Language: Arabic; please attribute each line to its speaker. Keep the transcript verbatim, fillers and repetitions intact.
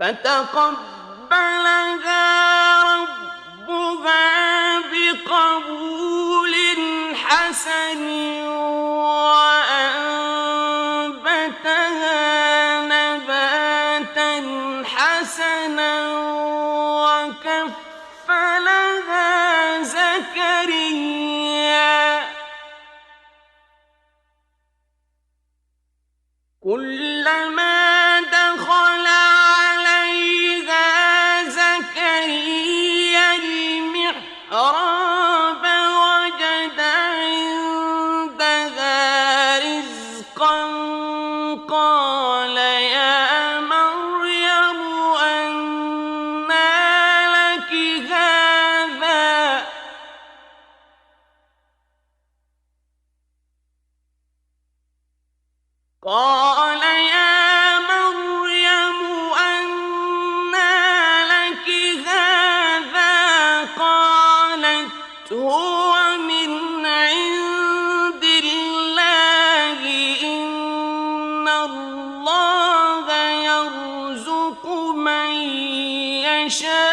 Speaker 1: فتقبلها ربها بقبول حسن وأنبتها نباتا حسنا وكفلها زكريا كلما دخل عليها زكريا المحراب وجد عندها رزقا قال يا مريم أنى لك هذا قال يا مريم أنى لك هذا قالت هو من عند الله إن الله يرزق من يشاء